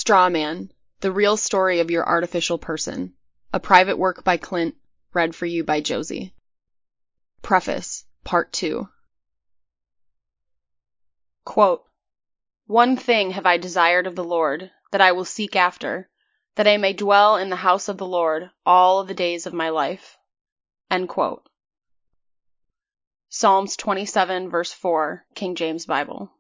Straw Man, The Real Story of Your Artificial Person. A private work by Clint, read for you by Josie. Preface, Part 2. Quote, "One thing have I desired of the Lord, that I will seek after, that I may dwell in the house of the Lord all the days of my life." End quote. Psalms 27 verse 4, King James Bible.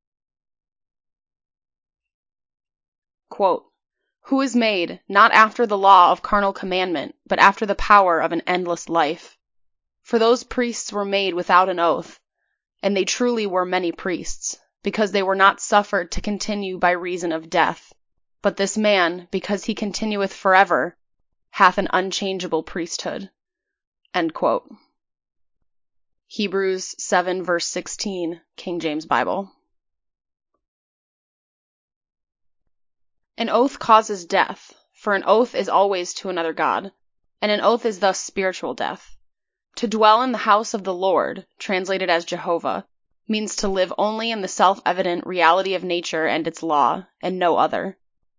Quote, "Who is made, not after the law of carnal commandment, but after the power of an endless life? For those priests were made without an oath, and they truly were many priests, because they were not suffered to continue by reason of death. But this man, because he continueth forever, hath an unchangeable priesthood." End quote. Hebrews 7 verse 16, King James Bible. An oath causes death, for an oath is always to another god, and an oath is thus spiritual death. To dwell in the house of the Lord, translated as Jehovah, means to live only in the self-evident reality of nature and its law, and no other.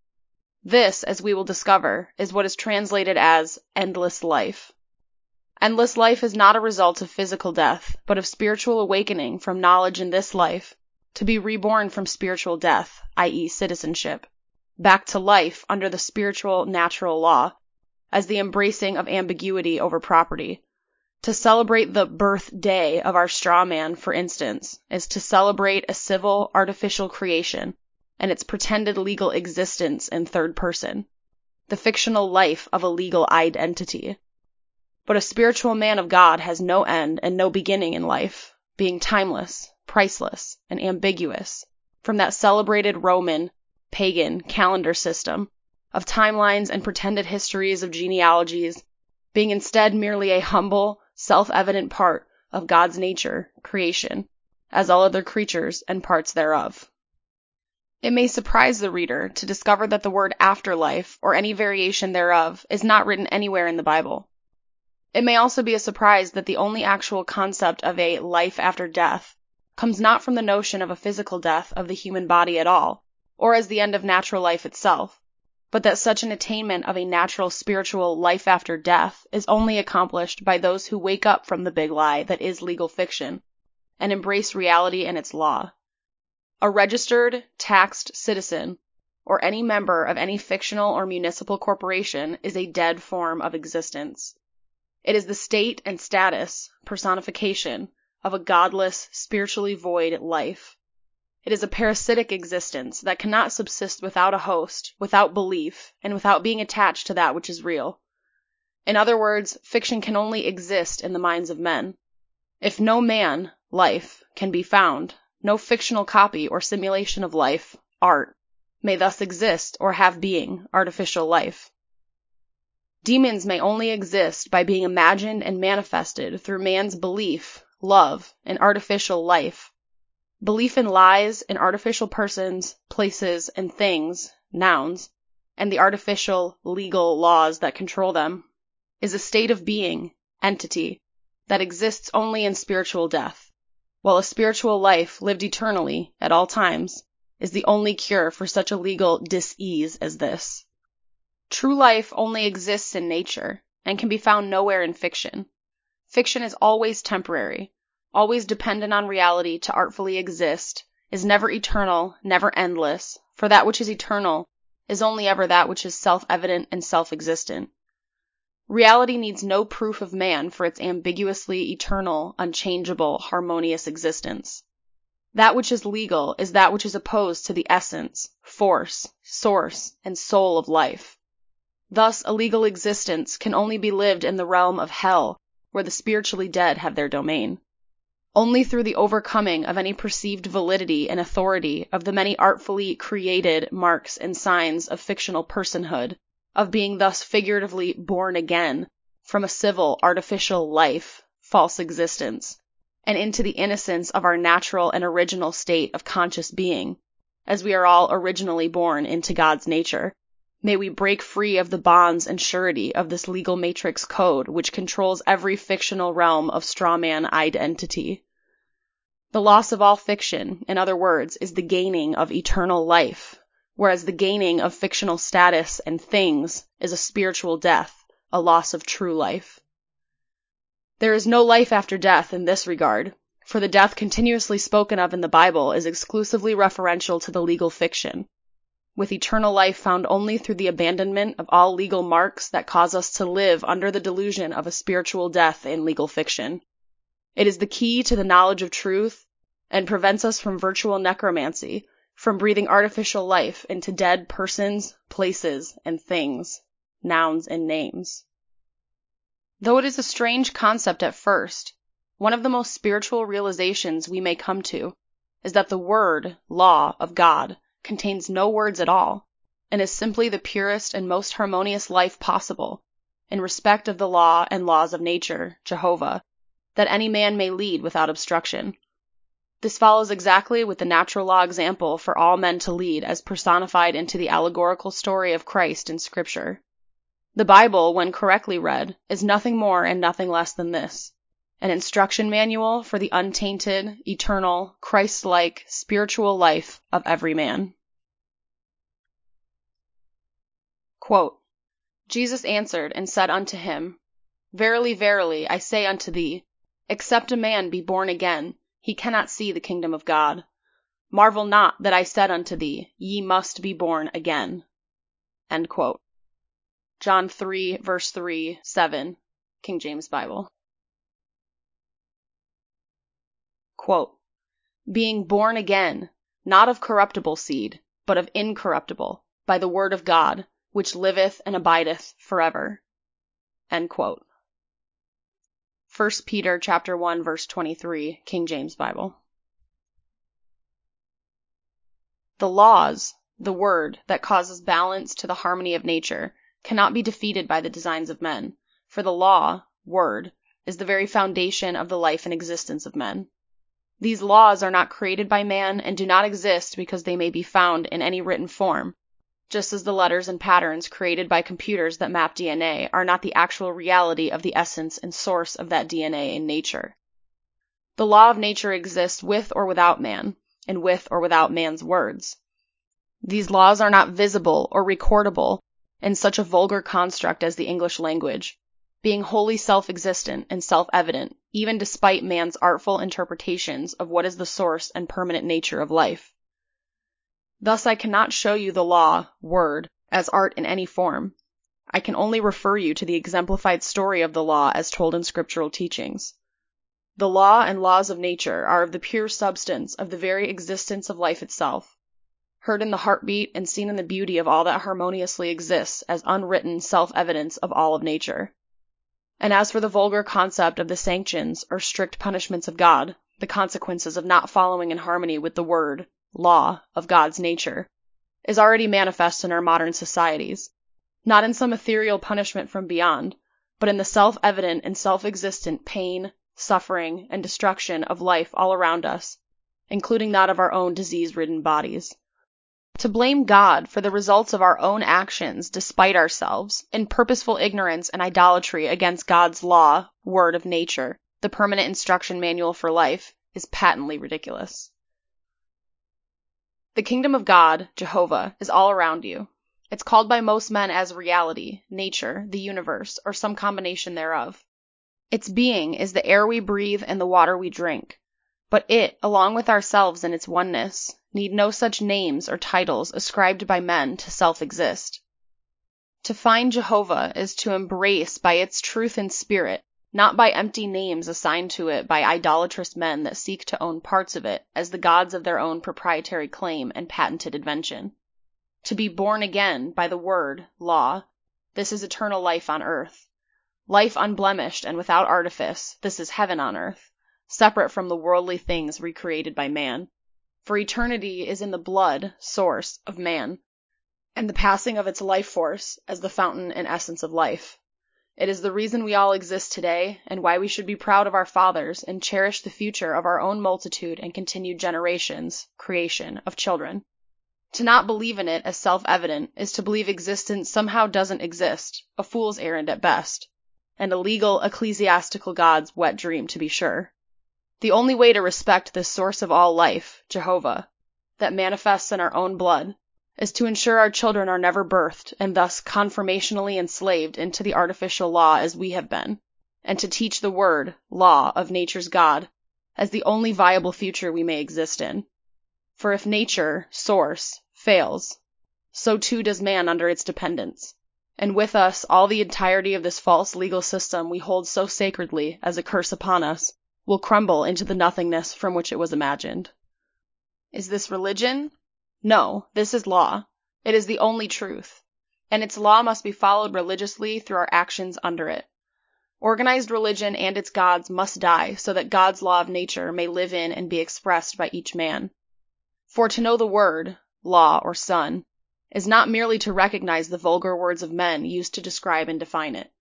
This, as we will discover, is what is translated as endless life. Endless life is not a result of physical death, but of spiritual awakening from knowledge in this life, to be reborn from spiritual death, i.e. citizenship, back to life under the spiritual natural law, as the embracing of ambiguity over property. To celebrate the birthday of our straw man, for instance, is to celebrate a civil, artificial creation and its pretended legal existence in third person, the fictional life of a legal identity. But a spiritual man of God has no end and no beginning in life, being timeless, priceless, and ambiguous, from that celebrated Roman, pagan calendar system of timelines and pretended histories of genealogies, being instead merely a humble, self-evident part of God's nature, creation, as all other creatures and parts thereof. It may surprise the reader to discover that the word afterlife, or any variation thereof, is not written anywhere in the Bible. It may also be a surprise that the only actual concept of a life after death comes not from the notion of a physical death of the human body at all, or as the end of natural life itself, but that such an attainment of a natural spiritual life after death is only accomplished by those who wake up from the big lie that is legal fiction, and embrace reality and its law. A registered, taxed citizen, or any member of any fictional or municipal corporation, is a dead form of existence. It is the state and status, personification, of a godless, spiritually void life. It is a parasitic existence that cannot subsist without a host, without belief, and without being attached to that which is real. In other words, fiction can only exist in the minds of men. If no man, life, can be found, no fictional copy or simulation of life, art, may thus exist or have being, artificial life. Demons may only exist by being imagined and manifested through man's belief, love, and artificial life. Belief in lies, in artificial persons, places, and things, nouns, and the artificial, legal laws that control them, is a state of being, entity, that exists only in spiritual death, while a spiritual life lived eternally, at all times, is the only cure for such a legal dis-ease as this. True life only exists in nature, and can be found nowhere in fiction. Fiction is always temporary, always dependent on reality to artfully exist, is never eternal, never endless, for that which is eternal is only ever that which is self-evident and self-existent. Reality needs no proof of man for its ambiguously eternal, unchangeable, harmonious existence. That which is legal is that which is opposed to the essence, force, source, and soul of life. Thus, a legal existence can only be lived in the realm of hell, where the spiritually dead have their domain. Only through the overcoming of any perceived validity and authority of the many artfully created marks and signs of fictional personhood, of being thus figuratively born again from a civil, artificial life, false existence, and into the innocence of our natural and original state of conscious being, as we are all originally born into God's nature, may we break free of the bonds and surety of this legal matrix code which controls every fictional realm of strawman identity. The loss of all fiction, in other words, is the gaining of eternal life, whereas the gaining of fictional status and things is a spiritual death, a loss of true life. There is no life after death in this regard, for the death continuously spoken of in the Bible is exclusively referential to the legal fiction, with eternal life found only through the abandonment of all legal marks that cause us to live under the delusion of a spiritual death in legal fiction. It is the key to the knowledge of truth and prevents us from virtual necromancy, from breathing artificial life into dead persons, places, and things, nouns and names. Though it is a strange concept at first, one of the most spiritual realizations we may come to is that the word, law, of God contains no words at all, and is simply the purest and most harmonious life possible, in respect of the law and laws of nature, Jehovah, that any man may lead without obstruction. This follows exactly with the natural law example for all men to lead as personified into the allegorical story of Christ in Scripture. The Bible, when correctly read, is nothing more and nothing less than this: an instruction manual for the untainted, eternal, Christ-like, spiritual life of every man. Quote, Jesus answered and said unto him, Verily, verily, I say unto thee, except a man be born again, he cannot see the kingdom of God. Marvel not that I said unto thee, ye must be born again. End quote. John 3, verse 3, 7, King James Bible. Quote, being born again, not of corruptible seed, but of incorruptible, by the word of God, which liveth and abideth forever. End quote. 1 Peter chapter 1, verse 23, King James Bible. The laws, the word that causes balance to the harmony of nature, cannot be defeated by the designs of men, for the law, word, is the very foundation of the life and existence of men. These laws are not created by man and do not exist because they may be found in any written form, just as the letters and patterns created by computers that map DNA are not the actual reality of the essence and source of that DNA in nature. The law of nature exists with or without man, and with or without man's words. These laws are not visible or recordable in such a vulgar construct as the English language, being wholly self-existent and self-evident, even despite man's artful interpretations of what is the source and permanent nature of life. Thus I cannot show you the law, word, as art in any form. I can only refer you to the exemplified story of the law as told in scriptural teachings. The law and laws of nature are of the pure substance of the very existence of life itself, heard in the heartbeat and seen in the beauty of all that harmoniously exists as unwritten self-evidence of all of nature. And as for the vulgar concept of the sanctions or strict punishments of God, the consequences of not following in harmony with the word, law, of God's nature, is already manifest in our modern societies, not in some ethereal punishment from beyond, but in the self-evident and self-existent pain, suffering, and destruction of life all around us, including that of our own disease-ridden bodies. To blame God for the results of our own actions despite ourselves, in purposeful ignorance and idolatry against God's law, word of nature, the permanent instruction manual for life, is patently ridiculous. The kingdom of God, Jehovah, is all around you. It's called by most men as reality, nature, the universe, or some combination thereof. Its being is the air we breathe and the water we drink. But it, along with ourselves in its oneness, need no such names or titles ascribed by men to self-exist. To find Jehovah is to embrace by its truth and spirit, not by empty names assigned to it by idolatrous men that seek to own parts of it as the gods of their own proprietary claim and patented invention. To be born again by the word, law, this is eternal life on earth. Life unblemished and without artifice, this is heaven on earth, separate from the worldly things recreated by man. For eternity is in the blood, source, of man, and the passing of its life force as the fountain and essence of life. It is the reason we all exist today, and why we should be proud of our fathers and cherish the future of our own multitude and continued generations, creation, of children. To not believe in it as self-evident is to believe existence somehow doesn't exist, a fool's errand at best, and a legal, ecclesiastical God's wet dream to be sure. The only way to respect this source of all life, Jehovah, that manifests in our own blood, is to ensure our children are never birthed and thus conformationally enslaved into the artificial law as we have been, and to teach the word, law, of nature's God as the only viable future we may exist in. For if nature, source, fails, so too does man under its dependence. And with us, all the entirety of this false legal system we hold so sacredly as a curse upon us will crumble into the nothingness from which it was imagined. Is this religion? No, this is law. It is the only truth, and its law must be followed religiously through our actions under it. Organized religion and its gods must die so that God's law of nature may live in and be expressed by each man. For to know the word, law, or sun, is not merely to recognize the vulgar words of men used to describe and define it.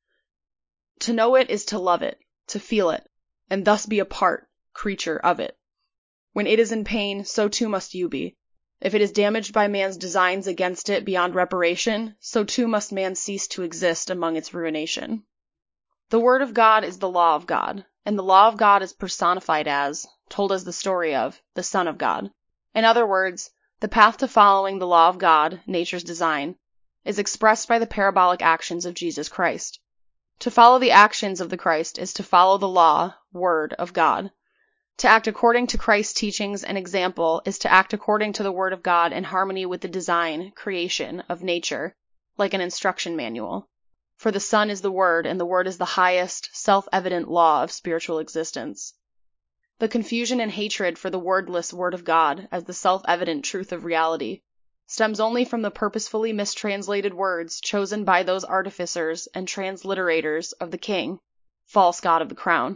To know it is to love it, to feel it, and thus be a part, creature of it. When it is in pain, so too must you be. If it is damaged by man's designs against it beyond reparation, so too must man cease to exist among its ruination. The word of God is the law of God, and the law of God is personified as, told as the story of, the Son of God. In other words, the path to following the law of God, nature's design, is expressed by the parabolic actions of Jesus Christ. To follow the actions of the Christ is to follow the law, word, of God. To act according to Christ's teachings and example is to act according to the word of God in harmony with the design, creation, of nature, like an instruction manual. For the Son is the Word, and the Word is the highest, self-evident law of spiritual existence. The confusion and hatred for the wordless Word of God as the self-evident truth of reality stems only from the purposefully mistranslated words chosen by those artificers and transliterators of the King, false God of the crown.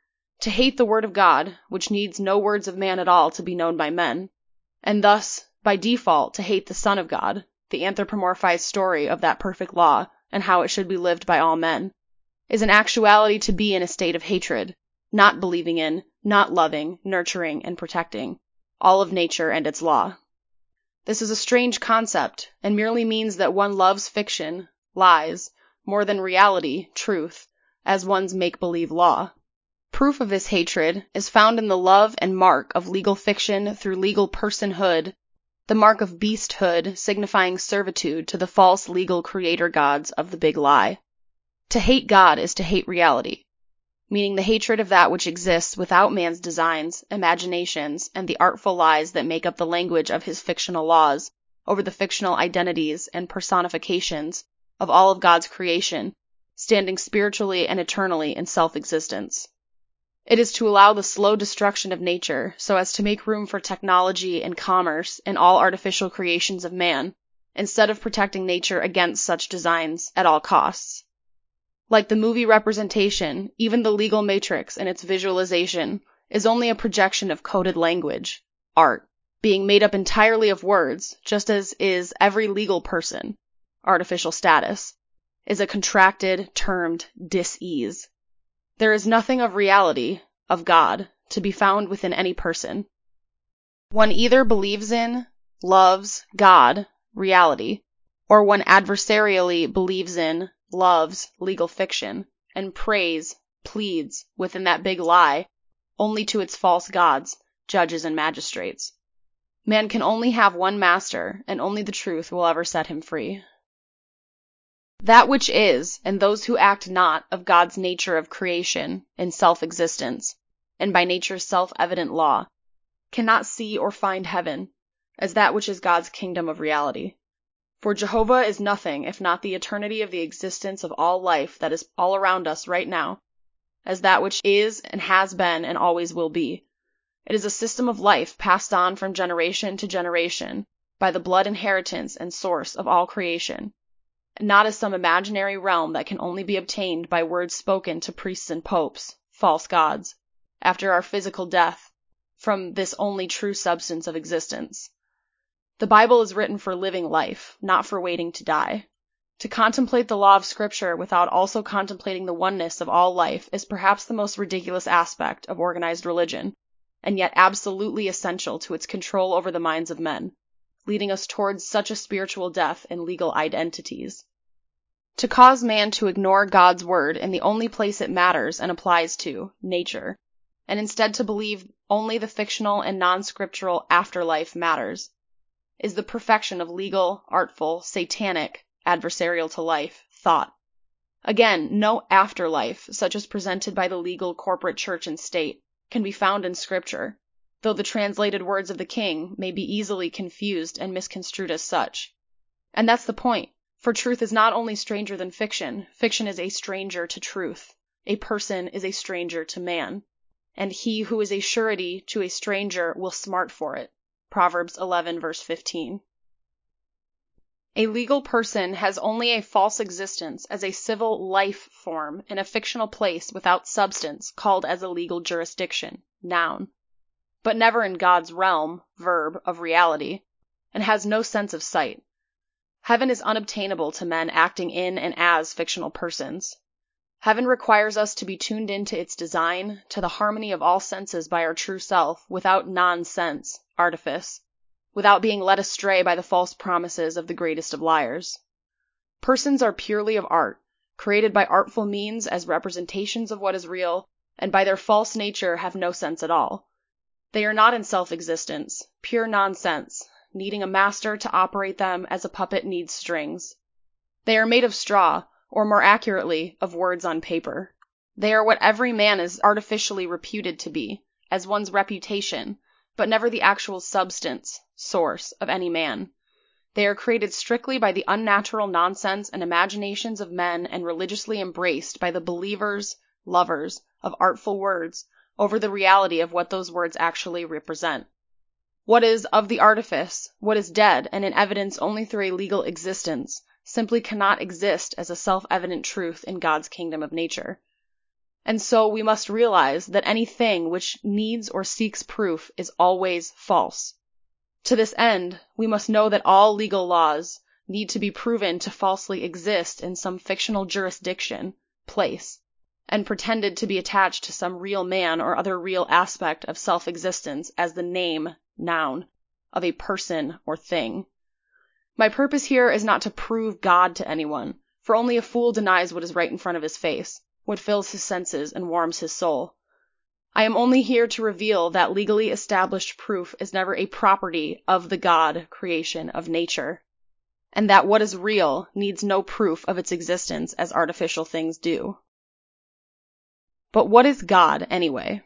To hate the Word of God, which needs no words of man at all to be known by men, and thus, by default, to hate the Son of God, the anthropomorphized story of that perfect law, and how it should be lived by all men, is in actuality to be in a state of hatred, not believing in, not loving, nurturing, and protecting all of nature and its law. This is a strange concept, and merely means that one loves fiction, lies, more than reality, truth, as one's make-believe law. Proof of this hatred is found in the love and mark of legal fiction through legal personhood, the mark of beasthood signifying servitude to the false legal creator gods of the big lie. To hate God is to hate reality, meaning the hatred of that which exists without man's designs, imaginations, and the artful lies that make up the language of his fictional laws over the fictional identities and personifications of all of God's creation, standing spiritually and eternally in self-existence. It is to allow the slow destruction of nature so as to make room for technology and commerce in all artificial creations of man, instead of protecting nature against such designs at all costs. Like the movie representation, even the legal matrix and its visualization is only a projection of coded language, art, being made up entirely of words, just as is every legal person, artificial status, is a contracted, termed dis-ease. There is nothing of reality, of God, to be found within any person. One either believes in, loves God, reality, or one adversarially believes in, loves legal fiction, and prays, pleads, within that big lie, only to its false gods, judges and magistrates. Man can only have one master, and only the truth will ever set him free. That which is, and those who act not of God's nature of creation, in self-existence, and by nature's self-evident law, cannot see or find heaven, as that which is God's kingdom of reality. For Jehovah is nothing if not the eternity of the existence of all life that is all around us right now, as that which is and has been and always will be. It is a system of life passed on from generation to generation by the blood inheritance and source of all creation, not as some imaginary realm that can only be obtained by words spoken to priests and popes, false gods, after our physical death, from this only true substance of existence. The Bible is written for living life, not for waiting to die. To contemplate the law of Scripture without also contemplating the oneness of all life is perhaps the most ridiculous aspect of organized religion, and yet absolutely essential to its control over the minds of men, leading us towards such a spiritual death in legal identities. To cause man to ignore God's word in the only place it matters and applies to, nature, and instead to believe only the fictional and non-scriptural afterlife matters, is the perfection of legal, artful, satanic, adversarial to life, thought. Again, no afterlife, such as presented by the legal corporate church and state, can be found in Scripture, though the translated words of the king may be easily confused and misconstrued as such. And that's the point, for truth is not only stranger than fiction, fiction is a stranger to truth. A person is a stranger to man, and he who is a surety to a stranger will smart for it. Proverbs 11, verse 15. A legal person has only a false existence as a civil life form in a fictional place without substance, called as a legal jurisdiction, noun, but never in God's realm, verb, of reality, and has no sense of sight. Heaven is unobtainable to men acting in and as fictional persons. Heaven requires us to be tuned into its design, to the harmony of all senses by our true self, without nonsense, artifice, without being led astray by the false promises of the greatest of liars. Persons are purely of art, created by artful means as representations of what is real, and by their false nature have no sense at all. They are not in self-existence, pure nonsense, needing a master to operate them as a puppet needs strings. They are made of straw, or more accurately, of words on paper. They are what every man is artificially reputed to be, as one's reputation, but never the actual substance, source, of any man. They are created strictly by the unnatural nonsense and imaginations of men and religiously embraced by the believers, lovers, of artful words, over the reality of what those words actually represent. What is of the artifice, what is dead and in evidence only through a legal existence, simply cannot exist as a self-evident truth in God's kingdom of nature. And so we must realize that anything which needs or seeks proof is always false. To this end, we must know that all legal laws need to be proven to falsely exist in some fictional jurisdiction, place, and pretended to be attached to some real man or other real aspect of self-existence as the name, noun, of a person or thing. My purpose here is not to prove God to anyone, for only a fool denies what is right in front of his face, what fills his senses and warms his soul. I am only here to reveal that legally established proof is never a property of the God creation of nature, and that what is real needs no proof of its existence as artificial things do. But what is God, anyway?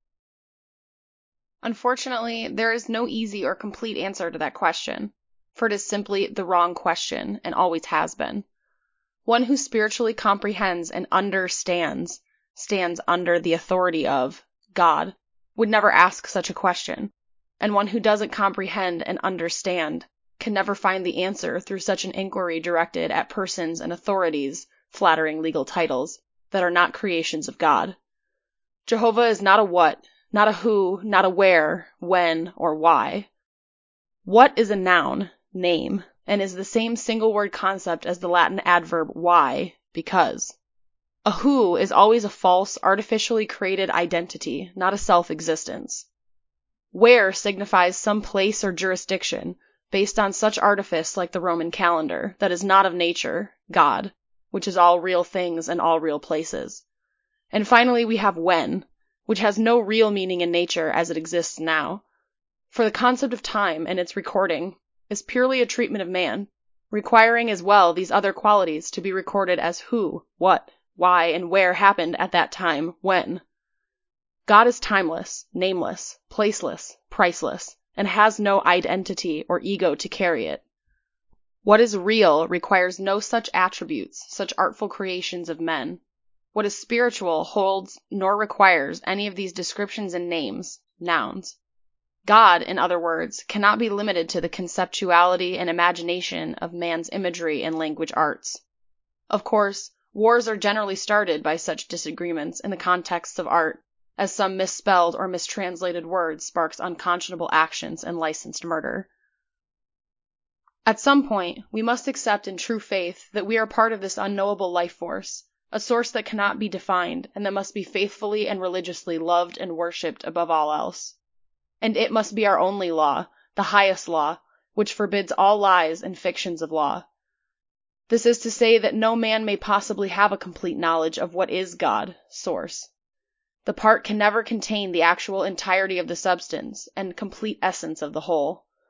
Unfortunately, there is no easy or complete answer to that question, for it is simply the wrong question, and always has been. One who spiritually comprehends and understands, stands under the authority of God, would never ask such a question, and one who doesn't comprehend and understand can never find the answer through such an inquiry directed at persons and authorities, flattering legal titles, that are not creations of God. Jehovah is not a what, not a who, not a where, when, or why. What is a noun, name, and is the same single word concept as the Latin adverb why, because. A who is always a false, artificially created identity, not a self-existence. Where signifies some place or jurisdiction, based on such artifice like the Roman calendar, that is not of nature, God, which is all real things and all real places. And finally we have when, which has no real meaning in nature as it exists now. For the concept of time and its recording is purely a treatment of man, requiring as well these other qualities to be recorded as who, what, why, and where happened at that time, when. God is timeless, nameless, placeless, priceless, and has no identity or ego to carry it. What is real requires no such attributes, such artful creations of men. What is spiritual holds nor requires any of these descriptions and names, nouns. God, in other words, cannot be limited to the conceptuality and imagination of man's imagery and language arts. Of course, wars are generally started by such disagreements in the contexts of art, as some misspelled or mistranslated word sparks unconscionable actions and licensed murder. At some point, we must accept in true faith that we are part of this unknowable life force, a source that cannot be defined and that must be faithfully and religiously loved and worshipped above all else. And it must be our only law, the highest law, which forbids all lies and fictions of law. This is to say that no man may possibly have a complete knowledge of what is God, source. The part can never contain the actual entirety of the substance and complete essence of the whole.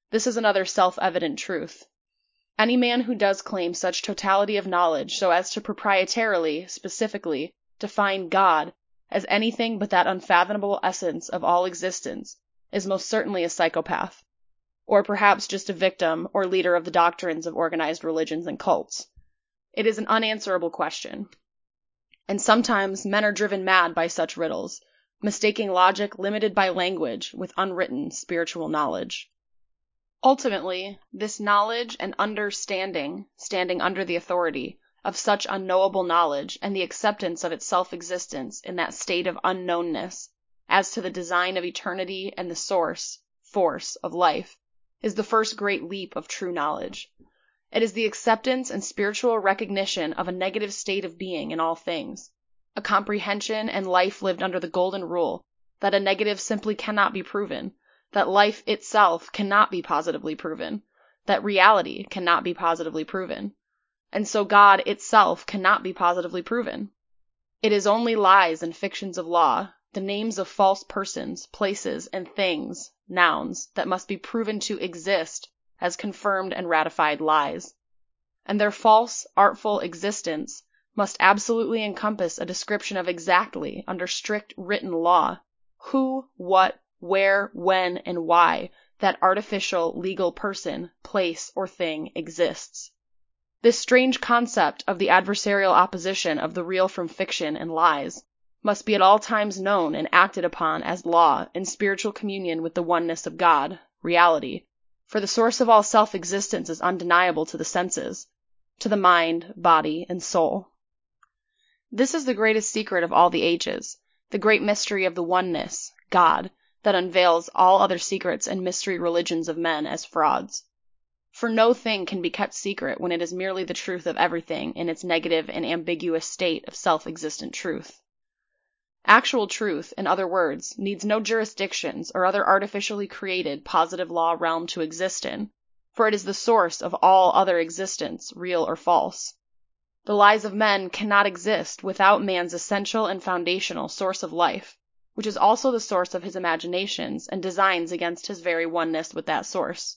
This is another self-evident truth. Any man who does claim such totality of knowledge so as to proprietarily, specifically, define God as anything but that unfathomable essence of all existence is most certainly a psychopath, or perhaps just a victim or leader of the doctrines of organized religions and cults. It is an unanswerable question. And sometimes men are driven mad by such riddles, mistaking logic limited by language with unwritten spiritual knowledge. Ultimately, this knowledge and understanding, standing under the authority of such unknowable knowledge and the acceptance of its self-existence in that state of unknownness as to the design of eternity and the source, force of life, is the first great leap of true knowledge. It is the acceptance and spiritual recognition of a negative state of being in all things, a comprehension and life lived under the golden rule that a negative simply cannot be proven, that life itself cannot be positively proven, that reality cannot be positively proven, and so God itself cannot be positively proven. It is only lies and fictions of law, the names of false persons, places, and things, nouns, that must be proven to exist as confirmed and ratified lies. And their false, artful existence must absolutely encompass a description of exactly, under strict written law, who, what, where, when, and why that artificial, legal person, place, or thing exists. This strange concept of the adversarial opposition of the real from fiction and lies must be at all times known and acted upon as law in spiritual communion with the oneness of God, reality, for the source of all self-existence is undeniable to the senses, to the mind, body, and soul. This is the greatest secret of all the ages, the great mystery of the oneness, God, that unveils all other secrets and mystery religions of men as frauds. For no thing can be kept secret when it is merely the truth of everything in its negative and ambiguous state of self-existent truth. Actual truth, in other words, needs no jurisdictions or other artificially created positive law realm to exist in, for it is the source of all other existence, real or false. The lies of men cannot exist without man's essential and foundational source of life, which is also the source of his imaginations and designs against his very oneness with that source.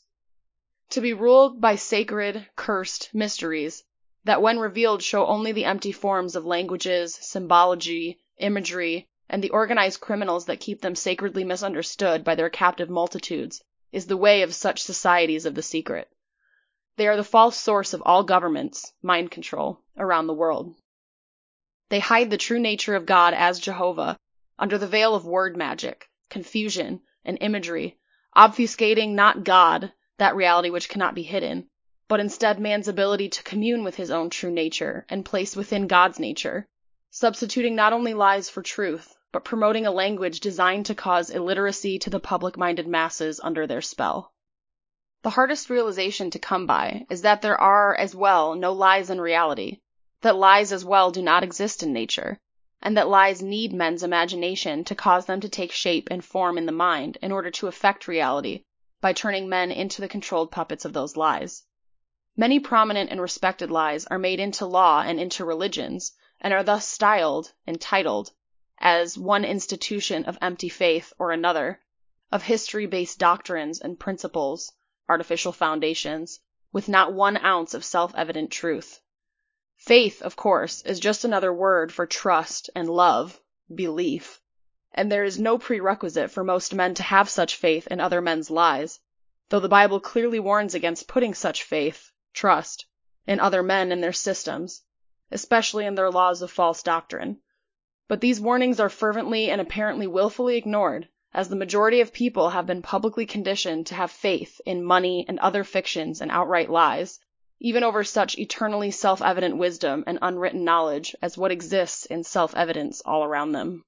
To be ruled by sacred, cursed mysteries that when revealed show only the empty forms of languages, symbology, imagery, and the organized criminals that keep them sacredly misunderstood by their captive multitudes is the way of such societies of the secret. They are the false source of all governments, mind control, around the world. They hide the true nature of God as Jehovah under the veil of word magic, confusion, and imagery, obfuscating not God, that reality which cannot be hidden, but instead man's ability to commune with his own true nature and place within God's nature, substituting not only lies for truth, but promoting a language designed to cause illiteracy to the public-minded masses under their spell. The hardest realization to come by is that there are, as well, no lies in reality, that lies as well do not exist in nature, and that lies need men's imagination to cause them to take shape and form in the mind in order to affect reality by turning men into the controlled puppets of those lies. Many prominent and respected lies are made into law and into religions, and are thus styled, entitled, as one institution of empty faith or another, of history-based doctrines and principles, artificial foundations, with not 1 ounce of self-evident truth. Faith, of course, is just another word for trust and love, belief, and there is no prerequisite for most men to have such faith in other men's lies, though the Bible clearly warns against putting such faith, trust, in other men and their systems, especially in their laws of false doctrine. But these warnings are fervently and apparently willfully ignored, as the majority of people have been publicly conditioned to have faith in money and other fictions and outright lies, even over such eternally self-evident wisdom and unwritten knowledge as what exists in self-evidence all around them.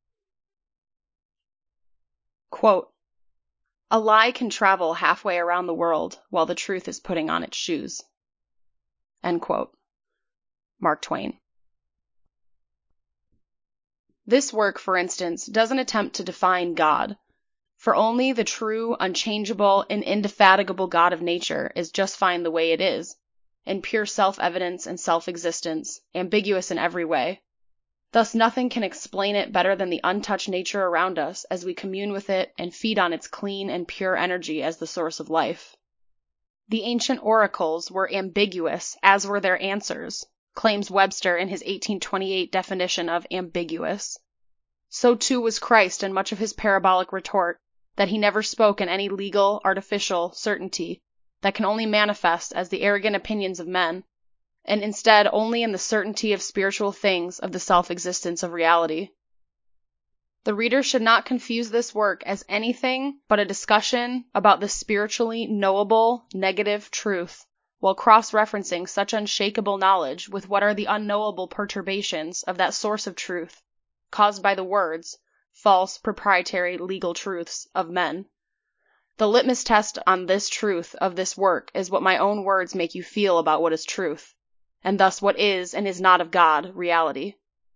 Quote, "A lie can travel halfway around the world while the truth is putting on its shoes." End quote. Mark Twain. This work, for instance, doesn't attempt to define God, for only the true, unchangeable, and indefatigable God of nature is just fine the way it is, in pure self-evidence and self-existence, ambiguous in every way. Thus nothing can explain it better than the untouched nature around us as we commune with it and feed on its clean and pure energy as the source of life. The ancient oracles were ambiguous, as were their answers, claims Webster in his 1828 definition of ambiguous. So too was Christ in much of his parabolic retort, that he never spoke in any legal, artificial certainty that can only manifest as the arrogant opinions of men, and instead only in the certainty of spiritual things of the self-existence of reality. The reader should not confuse this work as anything but a discussion about the spiritually knowable negative truth, while cross-referencing such unshakable knowledge with what are the unknowable perturbations of that source of truth, caused by the words, false, proprietary, legal truths of men. The litmus test on this truth of this work is what my own words make you feel about what is truth, and thus what is and is not of God, reality.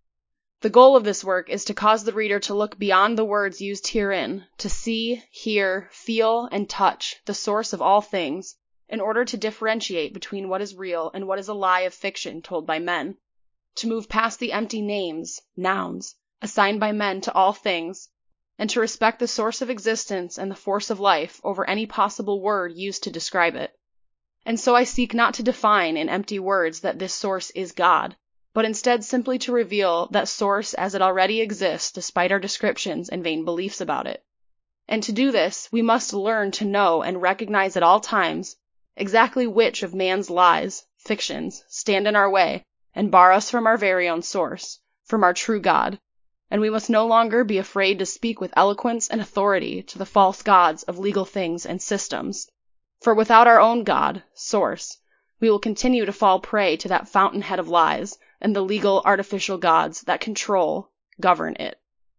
The goal of this work is to cause the reader to look beyond the words used herein, to see, hear, feel, and touch the source of all things, in order to differentiate between what is real and what is a lie of fiction told by men, to move past the empty names, nouns, assigned by men to all things, and to respect the source of existence and the force of life over any possible word used to describe it. And so I seek not to define in empty words that this source is God, but instead simply to reveal that source as it already exists despite our descriptions and vain beliefs about it. And to do this, we must learn to know and recognize at all times exactly which of man's lies, fictions, stand in our way and bar us from our very own source, from our true God, and we must no longer be afraid to speak with eloquence and authority to the false gods of legal things and systems, for without our own God, source, we will continue to fall prey to that fountainhead of lies and the legal artificial gods that control, govern it.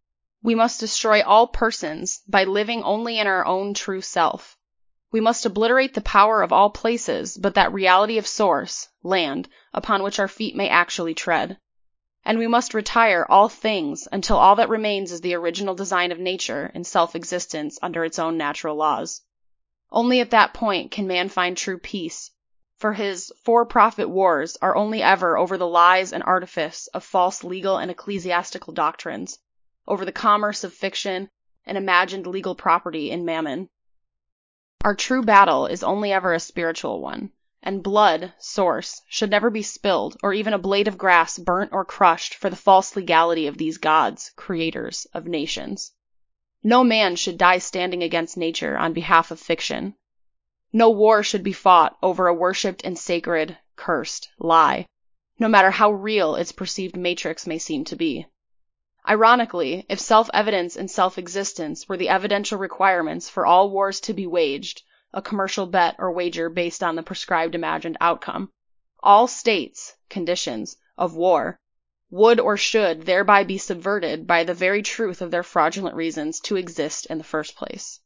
We must destroy all persons by living only in our own true self. We must obliterate the power of all places but that reality of source, land, upon which our feet may actually tread. And we must retire all things until all that remains is the original design of nature in self-existence under its own natural laws. Only at that point can man find true peace, for his for-profit wars are only ever over the lies and artifice of false legal and ecclesiastical doctrines, over the commerce of fiction and imagined legal property in mammon. Our true battle is only ever a spiritual one, and blood, source, should never be spilled, or even a blade of grass burnt or crushed for the false legality of these gods, creators of nations. No man should die standing against nature on behalf of fiction. No war should be fought over a worshipped and sacred, cursed lie, no matter how real its perceived matrix may seem to be. Ironically, if self-evidence and self-existence were the evidential requirements for all wars to be waged, a commercial bet or wager based on the prescribed imagined outcome, all states, conditions, of war would or should thereby be subverted by the very truth of their fraudulent reasons to exist in the first place.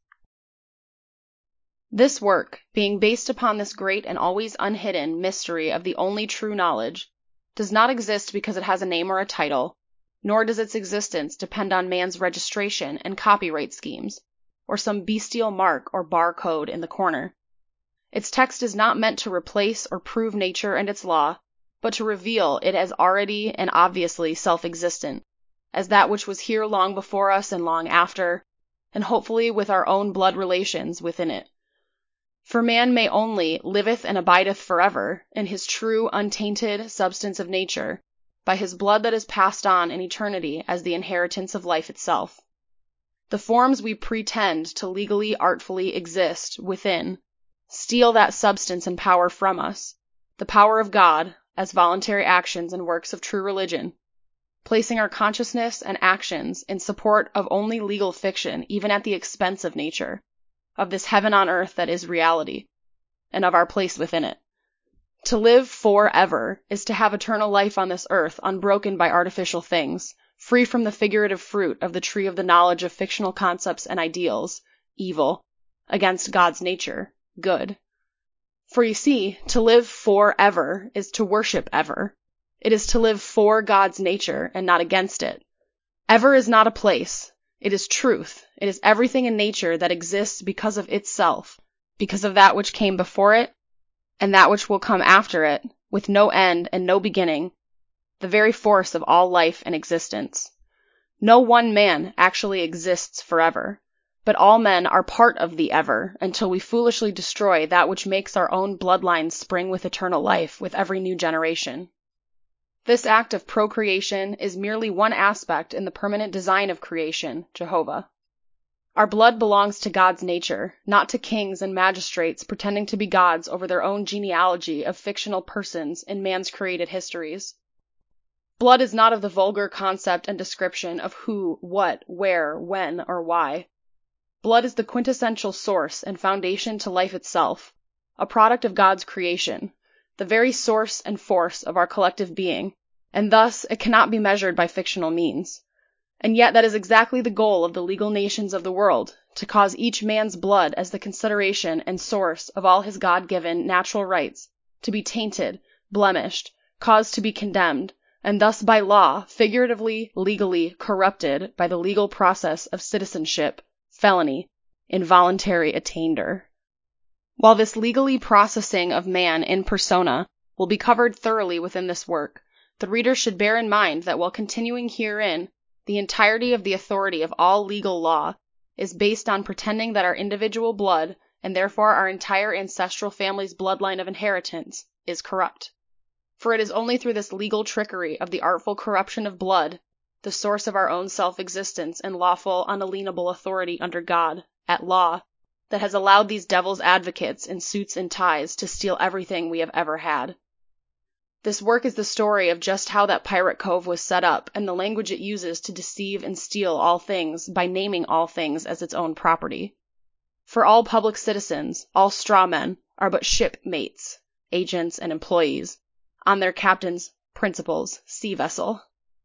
This work, being based upon this great and always unhidden mystery of the only true knowledge, does not exist because it has a name or a title, nor does its existence depend on man's registration and copyright schemes, or some bestial mark or bar code in the corner. Its text is not meant to replace or prove nature and its law, but to reveal it as already and obviously self-existent, as that which was here long before us and long after, and hopefully with our own blood relations within it. For man may only liveth and abideth forever in his true, untainted substance of nature, by his blood that is passed on in eternity as the inheritance of life itself. The forms we pretend to legally, artfully exist within steal that substance and power from us, the power of God, as voluntary actions and works of true religion, placing our consciousness and actions in support of only legal fiction, even at the expense of nature, of this heaven on earth that is reality, and of our place within it. To live forever is to have eternal life on this earth unbroken by artificial things, free from the figurative fruit of the tree of the knowledge of fictional concepts and ideals, evil, against God's nature, good. For you see, to live forever is to worship ever. It is to live for God's nature and not against it. Ever is not a place. It is truth. It is everything in nature that exists because of itself, because of that which came before it, and that which will come after it, with no end and no beginning, the very force of all life and existence. No one man actually exists forever, but all men are part of the ever until we foolishly destroy that which makes our own bloodlines spring with eternal life with every new generation. This act of procreation is merely one aspect in the permanent design of creation, Jehovah. Our blood belongs to God's nature, not to kings and magistrates pretending to be gods over their own genealogy of fictional persons in man's created histories. Blood is not of the vulgar concept and description of who, what, where, when, or why. Blood is the quintessential source and foundation to life itself, a product of God's creation, the very source and force of our collective being, and thus it cannot be measured by fictional means. And yet that is exactly the goal of the legal nations of the world, to cause each man's blood as the consideration and source of all his God-given natural rights to be tainted, blemished, caused to be condemned, and thus by law, figuratively, legally, corrupted by the legal process of citizenship, felony, involuntary attainder. While this legally processing of man in persona will be covered thoroughly within this work, the reader should bear in mind that while continuing herein, the entirety of the authority of all legal law is based on pretending that our individual blood, and therefore our entire ancestral family's bloodline of inheritance, is corrupt. For it is only through this legal trickery of the artful corruption of blood, the source of our own self-existence and lawful, unalienable authority under God, at law, that has allowed these devil's advocates in suits and ties to steal everything we have ever had. This work is the story of just how that pirate cove was set up and the language it uses to deceive and steal all things by naming all things as its own property. For all public citizens, all straw men, are but shipmates, agents and employees, on their captain's, principal's, sea vessel.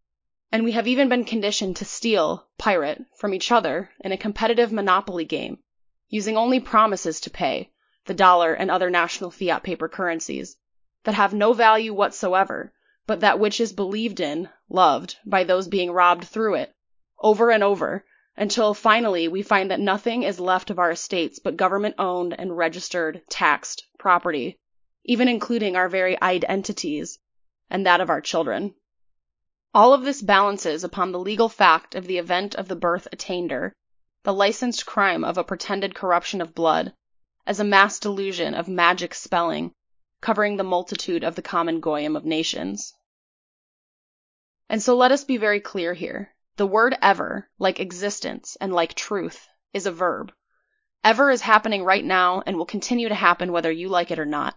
And we have even been conditioned to steal, pirate, from each other in a competitive monopoly game, using only promises to pay, the dollar and other national fiat paper currencies, that have no value whatsoever, but that which is believed in, loved, by those being robbed through it, over and over, until finally we find that nothing is left of our estates but government-owned and registered, taxed property, even including our very identities, and that of our children. All of this balances upon the legal fact of the event of the birth attainder, the licensed crime of a pretended corruption of blood, as a mass delusion of magic spelling, covering the multitude of the common goyim of nations. And so let us be very clear here. The word ever, like existence and like truth, is a verb. Ever is happening right now and will continue to happen whether you like it or not.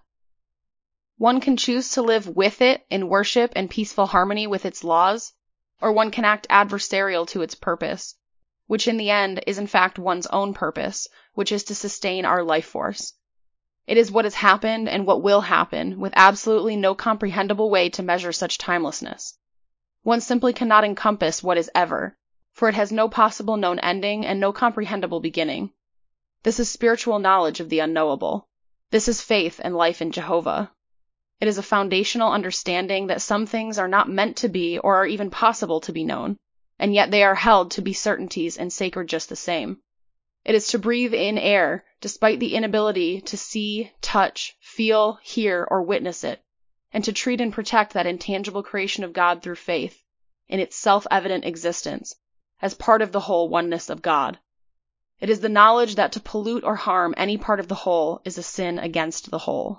One can choose to live with it in worship and peaceful harmony with its laws, or one can act adversarial to its purpose, which in the end is in fact one's own purpose, which is to sustain our life force. It is what has happened and what will happen, with absolutely no comprehensible way to measure such timelessness. One simply cannot encompass what is ever, for it has no possible known ending and no comprehensible beginning. This is spiritual knowledge of the unknowable. This is faith and life in Jehovah. It is a foundational understanding that some things are not meant to be or are even possible to be known, and yet they are held to be certainties and sacred just the same. It is to breathe in air, despite the inability to see, touch, feel, hear, or witness it, and to treat and protect that intangible creation of God through faith, in its self-evident existence, as part of the whole oneness of God. It is the knowledge that to pollute or harm any part of the whole is a sin against the whole.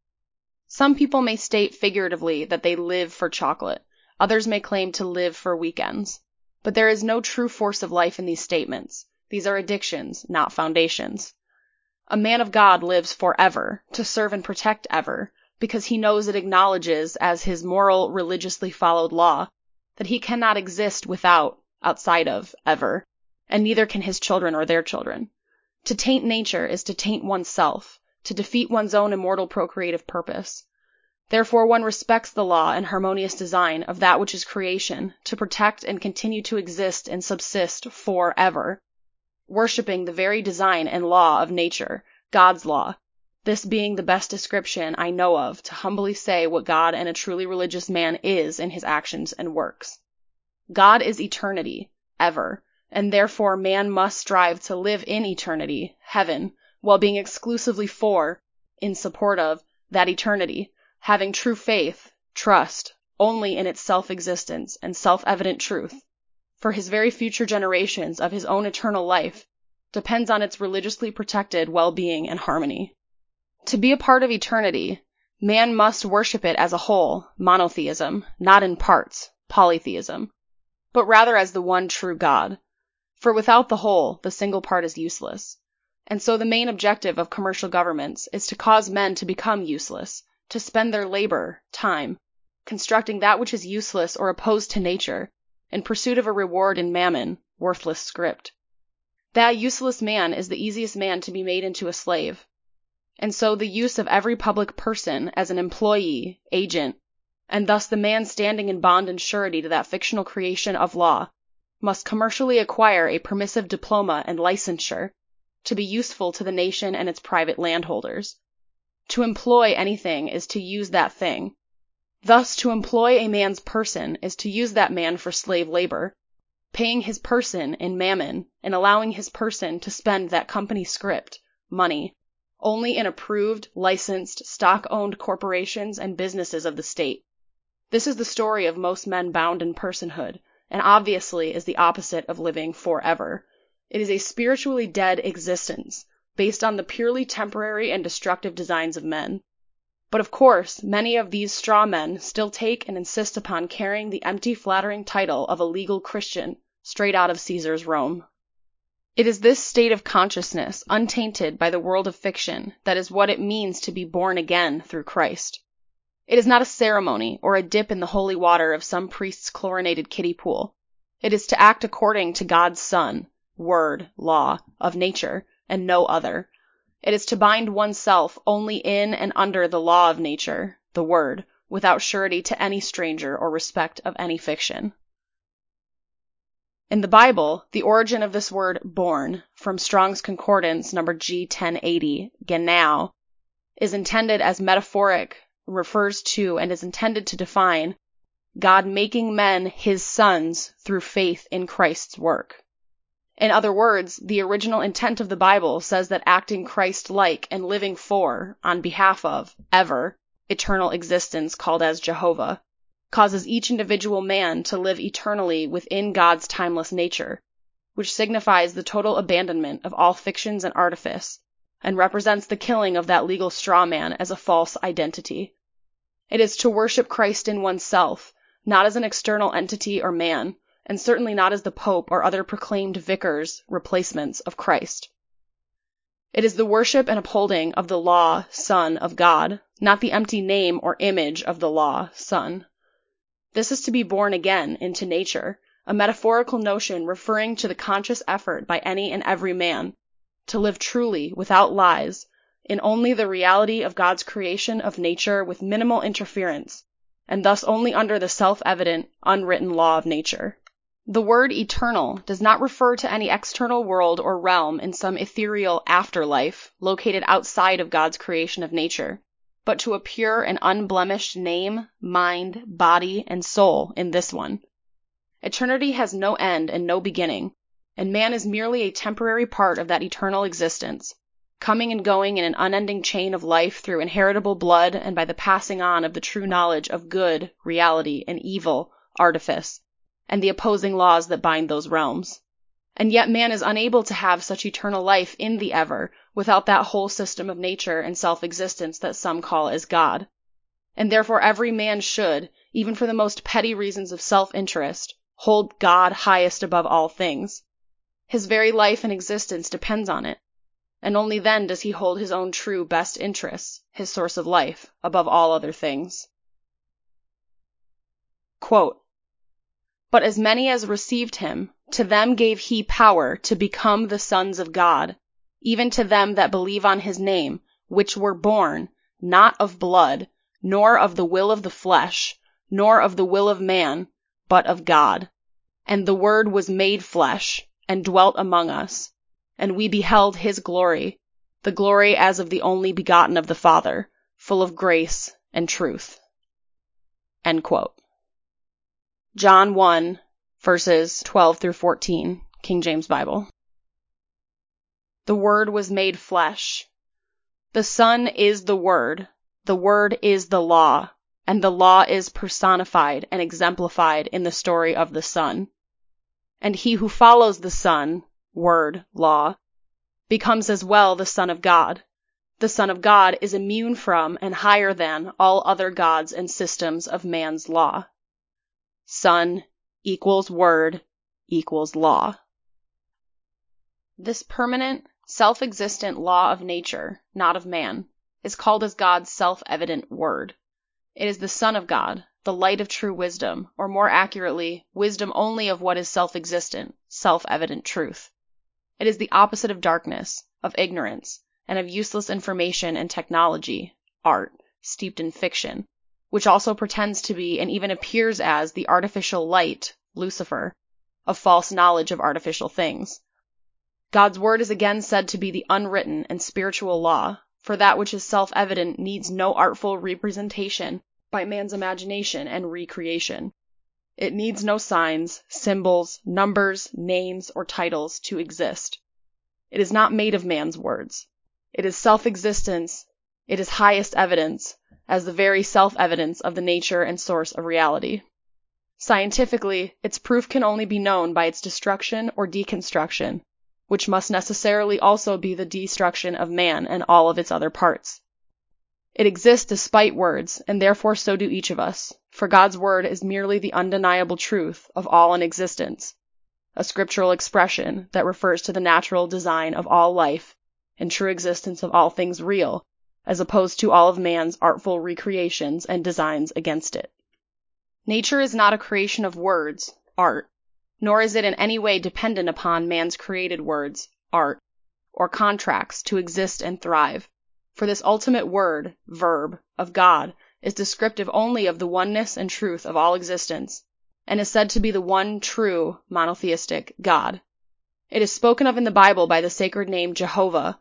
Some people may state figuratively that they live for chocolate. Others may claim to live for weekends. But there is no true force of life in these statements. These are addictions, not foundations. A man of God lives forever, to serve and protect ever, because he knows it acknowledges as his moral, religiously followed law, that he cannot exist without, outside of, ever, and neither can his children or their children. To taint nature is to taint oneself, to defeat one's own immortal procreative purpose. Therefore one respects the law and harmonious design of that which is creation, to protect and continue to exist and subsist forever, worshipping the very design and law of nature, God's law, this being the best description I know of to humbly say what God and a truly religious man is in his actions and works. God is eternity, ever, and therefore man must strive to live in eternity, heaven, while being exclusively for, in support of, that eternity, having true faith, trust, only in its self-existence and self-evident truth, for his very future generations of his own eternal life, depends on its religiously protected well-being and harmony. To be a part of eternity, man must worship it as a whole, monotheism, not in parts, polytheism, but rather as the one true God. For without the whole, the single part is useless. And so the main objective of commercial governments is to cause men to become useless, to spend their labor, time, constructing that which is useless or opposed to nature, in pursuit of a reward in mammon, worthless script. That useless man is the easiest man to be made into a slave. And so the use of every public person as an employee, agent, and thus the man standing in bond and surety to that fictional creation of law, must commercially acquire a permissive diploma and licensure to be useful to the nation and its private landholders. To employ anything is to use that thing. Thus, to employ a man's person is to use that man for slave labor, paying his person in mammon and allowing his person to spend that company script, money, only in approved, licensed, stock-owned corporations and businesses of the state. This is the story of most men bound in personhood, and obviously is the opposite of living forever. It is a spiritually dead existence, based on the purely temporary and destructive designs of men. But of course, many of these straw men still take and insist upon carrying the empty, flattering title of a legal Christian, straight out of Caesar's Rome. It is this state of consciousness, untainted by the world of fiction, that is what it means to be born again through Christ. It is not a ceremony or a dip in the holy water of some priest's chlorinated kiddie pool. It is to act according to God's Son, word, law, of nature, and no other. It is to bind oneself only in and under the law of nature, the word, without surety to any stranger or respect of any fiction. In the Bible, the origin of this word born, from Strong's Concordance number G1080, genao, is intended as metaphoric, refers to, and is intended to define God making men his sons through faith in Christ's work. In other words, the original intent of the Bible says that acting Christ-like and living for, on behalf of, ever, eternal existence called as Jehovah, causes each individual man to live eternally within God's timeless nature, which signifies the total abandonment of all fictions and artifice, and represents the killing of that legal straw man as a false identity. It is to worship Christ in oneself, not as an external entity or man, and certainly not as the Pope or other proclaimed vicars, replacements of Christ. It is the worship and upholding of the law, Son of God, not the empty name or image of the law, Son. This is to be born again into nature, a metaphorical notion referring to the conscious effort by any and every man to live truly, without lies, in only the reality of God's creation of nature with minimal interference, and thus only under the self-evident, unwritten law of nature. The word eternal does not refer to any external world or realm in some ethereal afterlife located outside of God's creation of nature, but to a pure and unblemished name, mind, body, and soul in this one. Eternity has no end and no beginning, and man is merely a temporary part of that eternal existence, coming and going in an unending chain of life through inheritable blood and by the passing on of the true knowledge of good, reality, and evil, artifice, and the opposing laws that bind those realms. And yet man is unable to have such eternal life in the ever without that whole system of nature and self-existence that some call as God. And therefore every man should, even for the most petty reasons of self-interest, hold God highest above all things. His very life and existence depends on it, and only then does he hold his own true best interests, his source of life, above all other things. Quote, "But as many as received him, to them gave he power to become the sons of God, even to them that believe on his name, which were born, not of blood, nor of the will of the flesh, nor of the will of man, but of God. And the Word was made flesh, and dwelt among us, and we beheld his glory, the glory as of the only begotten of the Father, full of grace and truth." End quote. John 1, verses 12 through 14, King James Bible. The Word was made flesh. The Son is the Word. The Word is the law. and the law is personified and exemplified in the story of the Son. And he who follows the Son, word, law, becomes as well the Son of God. The Son of God is immune from and higher than all other gods and systems of man's law. Son equals word equals law. This permanent, self-existent law of nature, not of man, is called as God's self-evident word. It is the Son of God, the light of true wisdom, or more accurately, wisdom only of what is self-existent, self-evident truth. It is the opposite of darkness, of ignorance, and of useless information and technology, art, steeped in fiction, which also pretends to be and even appears as the artificial light, Lucifer, of false knowledge of artificial things. God's word is again said to be the unwritten and spiritual law, for that which is self-evident needs no artful representation by man's imagination and recreation. It needs no signs, symbols, numbers, names, or titles to exist. It is not made of man's words. It is self-existence. It is highest evidence, as the very self-evidence of the nature and source of reality. Scientifically, its proof can only be known by its destruction or deconstruction, which must necessarily also be the destruction of man and all of its other parts. It exists despite words, and therefore so do each of us, for God's word is merely the undeniable truth of all in existence, a scriptural expression that refers to the natural design of all life and true existence of all things real, as opposed to all of man's artful recreations and designs against it. Nature is not a creation of words, art, nor is it in any way dependent upon man's created words, art, or contracts to exist and thrive, for this ultimate word, verb, of God is descriptive only of the oneness and truth of all existence, and is said to be the one true, monotheistic God. It is spoken of in the Bible by the sacred name Jehovah,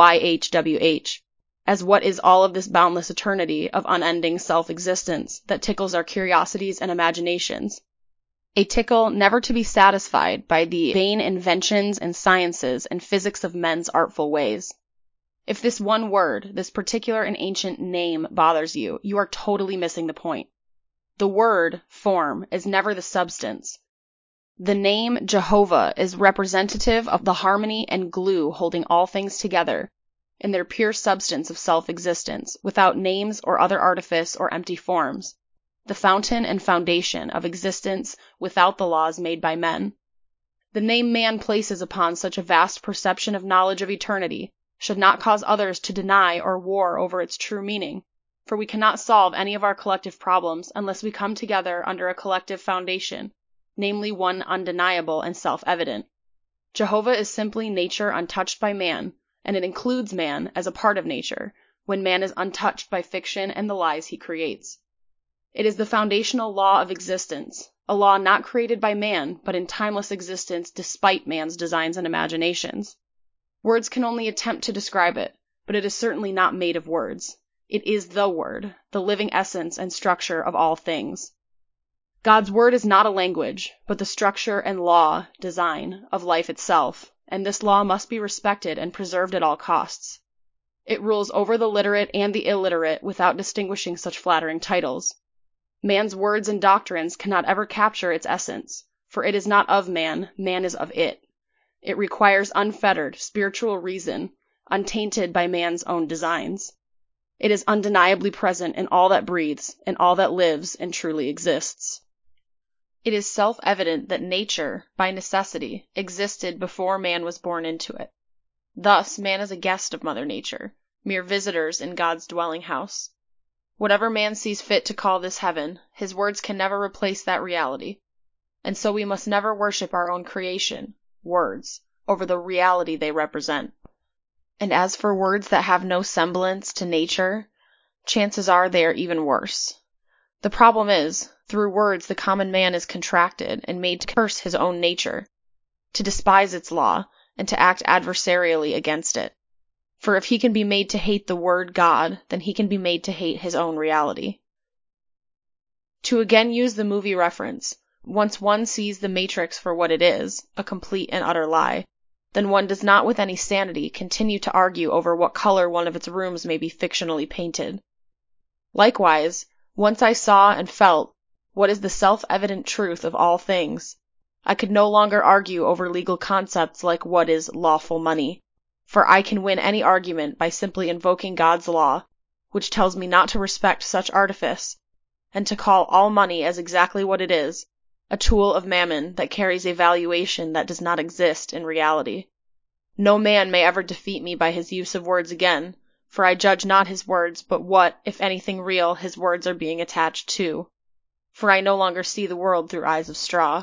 YHWH, as what is all of this boundless eternity of unending self-existence that tickles our curiosities and imaginations. A tickle never to be satisfied by the vain inventions and sciences and physics of men's artful ways. If this one word, this particular and ancient name bothers you, you are totally missing the point. The word, form, is never the substance. The name Jehovah is representative of the harmony and glue holding all things together in their pure substance of self-existence, without names or other artifice or empty forms, the fountain and foundation of existence without the laws made by men. The name man places upon such a vast perception of knowledge of eternity should not cause others to deny or war over its true meaning, for we cannot solve any of our collective problems unless we come together under a collective foundation, namely one undeniable and self-evident. Jehovah is simply nature untouched by man, and it includes man as a part of nature, when man is untouched by fiction and the lies he creates. It is the foundational law of existence, a law not created by man, but in timeless existence despite man's designs and imaginations. Words can only attempt to describe it, but it is certainly not made of words. It is the word, the living essence and structure of all things. God's word is not a language, but the structure and law, design, of life itself, and this law must be respected and preserved at all costs. It rules over the literate and the illiterate without distinguishing such flattering titles. Man's words and doctrines cannot ever capture its essence, for it is not of man, man is of it. It requires unfettered, spiritual reason, untainted by man's own designs. It is undeniably present in all that breathes, in all that lives and truly exists. It is self-evident that nature, by necessity, existed before man was born into it. Thus, man is a guest of Mother Nature, mere visitors in God's dwelling house. Whatever man sees fit to call this heaven, his words can never replace that reality, and so we must never worship our own creation, words, over the reality they represent. And as for words that have no semblance to nature, chances are they are even worse. The problem is, through words the common man is contracted and made to curse his own nature, to despise its law, and to act adversarially against it. For if he can be made to hate the word God, then he can be made to hate his own reality. To again use the movie reference, once one sees the Matrix for what it is, a complete and utter lie, then one does not with any sanity continue to argue over what color one of its rooms may be fictionally painted. Likewise, Once I saw and felt what is the self-evident truth of all things. I could no longer argue over legal concepts like what is lawful money, for I can win any argument by simply invoking God's law, which tells me not to respect such artifice, and to call all money as exactly what it is, a tool of mammon that carries a valuation that does not exist in reality. No man may ever defeat me by his use of words again, for I judge not his words, but what, if anything real, his words are being attached to. For I no longer see the world through eyes of straw.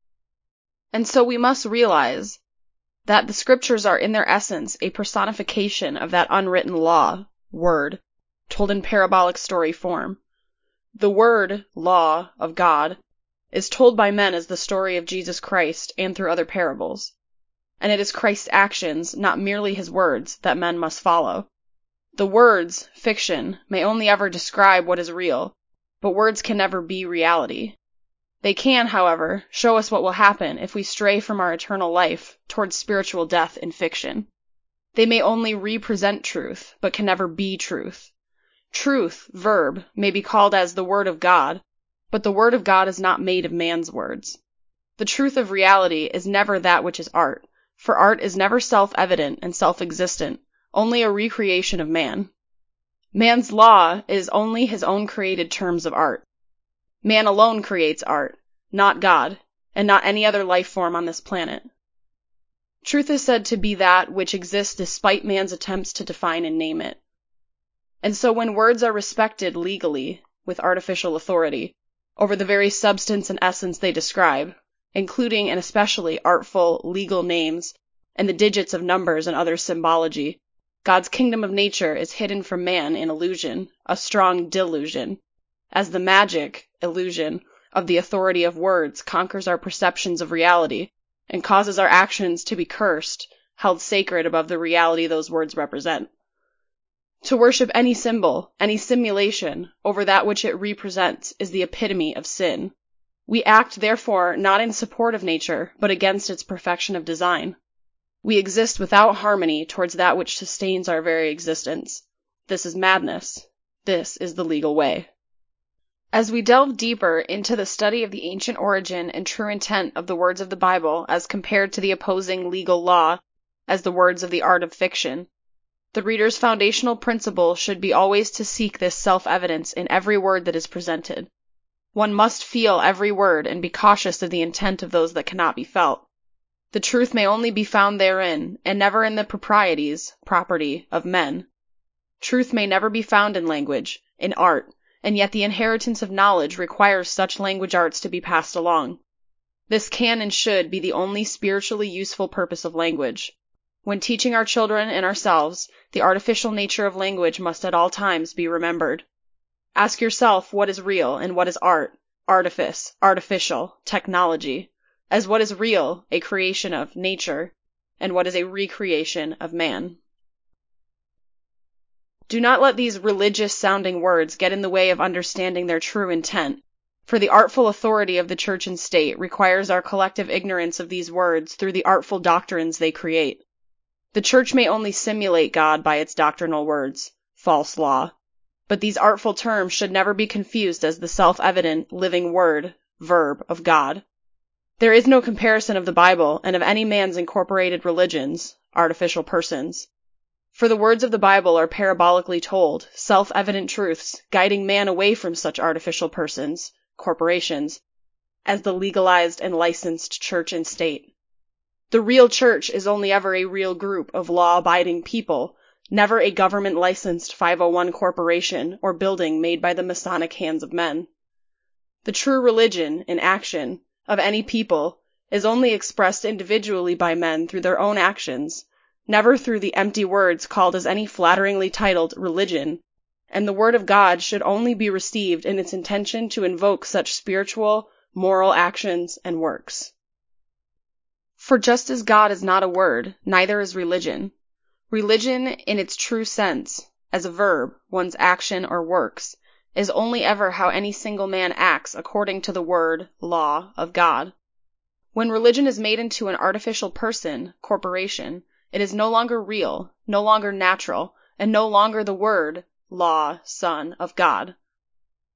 And so we must realize that the scriptures are in their essence a personification of that unwritten law, word, told in parabolic story form. The word, law, of God, is told by men as the story of Jesus Christ and through other parables. And it is Christ's actions, not merely his words, that men must follow. The words, fiction, may only ever describe what is real, but words can never be reality. They can, however, show us what will happen if we stray from our eternal life towards spiritual death in fiction. They may only represent truth, but can never be truth. Truth, verb, may be called as the word of God, but the word of God is not made of man's words. The truth of reality is never that which is art, for art is never self-evident and self-existent, only a recreation of man. Man's law is only his own created terms of art. Man alone creates art, not God, and not any other life form on this planet. Truth is said to be that which exists despite man's attempts to define and name it. And so when words are respected legally, with artificial authority, over the very substance and essence they describe, including and especially artful, legal names, and the digits of numbers and other symbology, God's kingdom of nature is hidden from man in illusion, a strong delusion, as the magic, illusion, of the authority of words conquers our perceptions of reality and causes our actions to be cursed, held sacred above the reality those words represent. To worship any symbol, any simulation, over that which it represents is the epitome of sin. We act, therefore, not in support of nature, but against its perfection of design. We exist without harmony towards that which sustains our very existence. This is madness. This is the legal way. As we delve deeper into the study of the ancient origin and true intent of the words of the Bible as compared to the opposing legal law as the words of the art of fiction, the reader's foundational principle should be always to seek this self-evidence in every word that is presented. One must feel every word and be cautious of the intent of those that cannot be felt. The truth may only be found therein, and never in the proprieties, property, of men. Truth may never be found in language, in art, and yet the inheritance of knowledge requires such language arts to be passed along. This can and should be the only spiritually useful purpose of language. When teaching our children and ourselves, the artificial nature of language must at all times be remembered. Ask yourself what is real and what is art, artifice, artificial, technology, as what is real, a creation of nature, and what is a recreation of man. Do not let these religious-sounding words get in the way of understanding their true intent, for the artful authority of the church and state requires our collective ignorance of these words through the artful doctrines they create. The church may only simulate God by its doctrinal words, false law, but these artful terms should never be confused as the self-evident, living word, verb, of God. There is no comparison of the Bible and of any man's incorporated religions, artificial persons. For the words of the Bible are parabolically told, self-evident truths, guiding man away from such artificial persons, corporations, as the legalized and licensed church and state. The real church is only ever a real group of law-abiding people, never a government-licensed 501 corporation or building made by the Masonic hands of men. The true religion, in action, of any people, is only expressed individually by men through their own actions, never through the empty words called as any flatteringly titled religion, and the word of God should only be received in its intention to invoke such spiritual, moral actions and works. For just as God is not a word, neither is religion. Religion, in its true sense, as a verb, one's action or works, is only ever how any single man acts according to the word, law, of God. When religion is made into an artificial person, corporation, it is no longer real, no longer natural, and no longer the word, law, son, of God.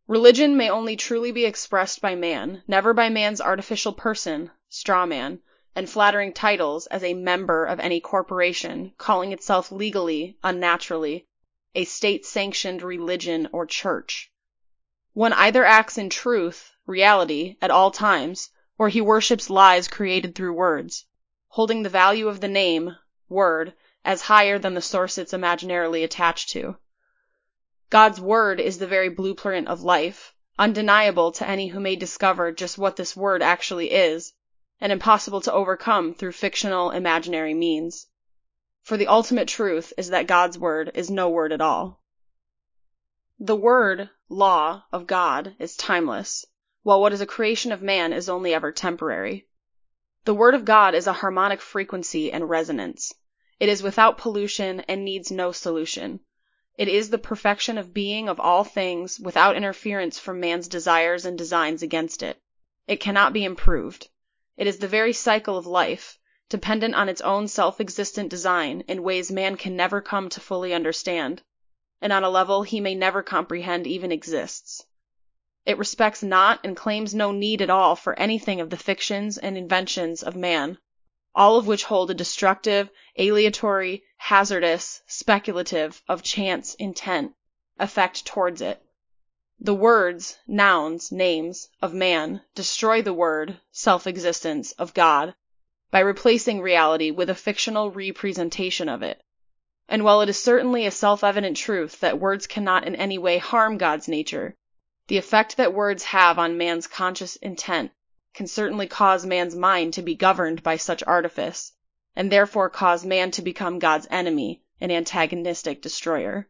Religion may only truly be expressed by man, never by man's artificial person, straw man, and flattering titles as a member of any corporation, calling itself legally, unnaturally, a state-sanctioned religion or church. One either acts in truth, reality, at all times, or he worships lies created through words, holding the value of the name, word, as higher than the source it's imaginarily attached to. God's word is the very blueprint of life, undeniable to any who may discover just what this word actually is, and impossible to overcome through fictional, imaginary means. For the ultimate truth is that God's word is no word at all. The word, law, of God is timeless, while what is a creation of man is only ever temporary. The word of God is a harmonic frequency and resonance. It is without pollution and needs no solution. It is the perfection of being of all things without interference from man's desires and designs against it. It cannot be improved. It is the very cycle of life, dependent on its own self-existent design in ways man can never come to fully understand, and on a level he may never comprehend even exists. It respects not and claims no need at all for anything of the fictions and inventions of man, all of which hold a destructive, aleatory, hazardous, speculative, of chance, intent, effect towards it. The words, nouns, names, of man destroy the word, self-existence, of God, by replacing reality with a fictional representation of it. And while it is certainly a self-evident truth that words cannot in any way harm God's nature, the effect that words have on man's conscious intent can certainly cause man's mind to be governed by such artifice, and therefore cause man to become God's enemy, an antagonistic destroyer.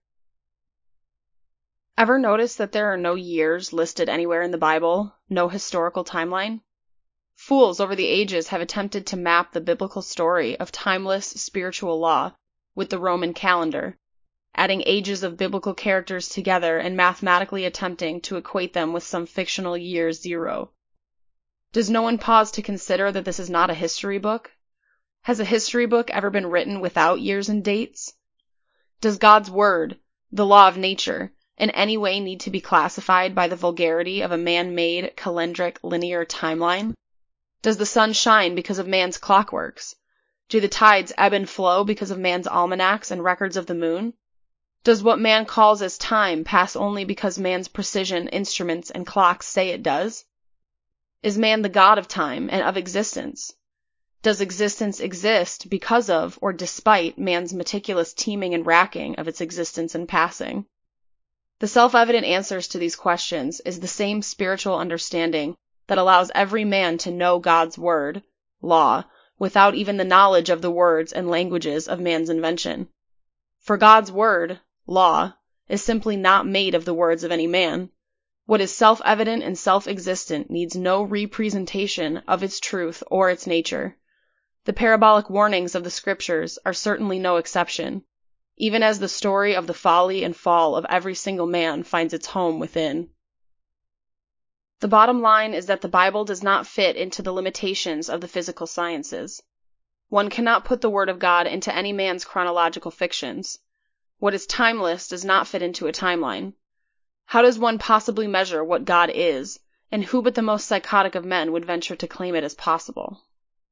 Ever notice that there are no years listed anywhere in the Bible, no historical timeline? Fools over the ages have attempted to map the biblical story of timeless spiritual law with the Roman calendar, adding ages of biblical characters together and mathematically attempting to equate them with some fictional year zero. Does no one pause to consider that this is not a history book? Has a history book ever been written without years and dates? Does God's word, the law of nature, in any way need to be classified by the vulgarity of a man-made, calendric, linear timeline? Does the sun shine because of man's clockworks? Do the tides ebb and flow because of man's almanacs and records of the moon? Does what man calls as time pass only because man's precision instruments and clocks say it does? Is man the god of time and of existence? Does existence exist because of or despite man's meticulous teaming and racking of its existence and passing? The self-evident answers to these questions is the same spiritual understanding that allows every man to know God's word, law, without even the knowledge of the words and languages of man's invention. For God's word, law, is simply not made of the words of any man. What is self-evident and self-existent needs no representation of its truth or its nature. The parabolic warnings of the scriptures are certainly no exception, even as the story of the folly and fall of every single man finds its home within. The bottom line is that the Bible does not fit into the limitations of the physical sciences. One cannot put the Word of God into any man's chronological fictions. What is timeless does not fit into a timeline. How does one possibly measure what God is, and who but the most psychotic of men would venture to claim it as possible?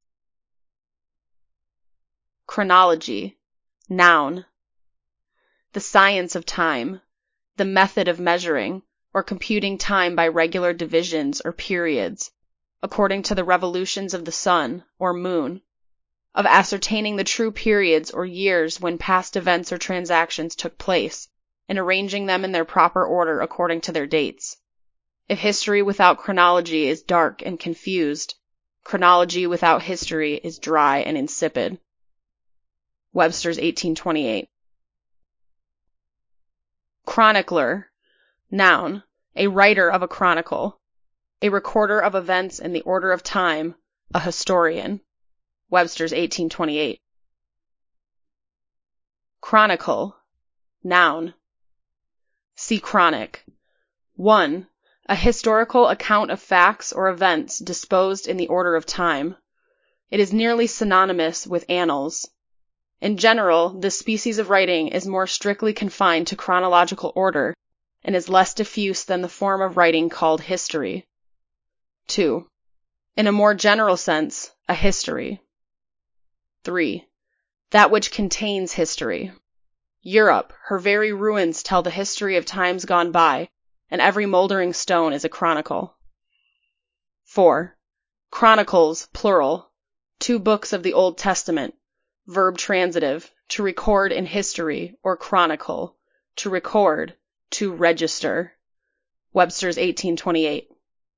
Chronology. Noun. The science of time. The method of measuring, or computing time by regular divisions or periods, according to the revolutions of the sun or moon, of ascertaining the true periods or years when past events or transactions took place, and arranging them in their proper order according to their dates. If history without chronology is dark and confused, chronology without history is dry and insipid. Webster's 1828. Chronicler. Noun. A writer of a chronicle. A recorder of events in the order of time. A historian. Webster's 1828. Chronicle. Noun. See chronic. 1. A historical account of facts or events disposed in the order of time. It is nearly synonymous with annals. In general, this species of writing is more strictly confined to chronological order and is less diffuse than the form of writing called history. 2. In a more general sense, a history. 3. That which contains history. Europe, her very ruins tell the history of times gone by, and every moldering stone is a chronicle. 4. Chronicles, plural. 2 books of the Old Testament. Verb transitive, to record in history, or chronicle. To record, to register. Webster's 1828.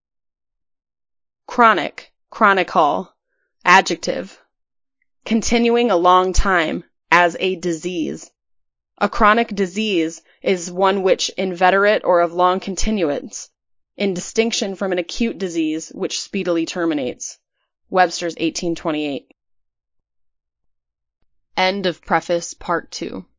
Chronic, chronicle. Adjective. Continuing a long time, as a disease. A chronic disease is one which inveterate or of long continuance, in distinction from an acute disease which speedily terminates. Webster's 1828. End of preface, part 2.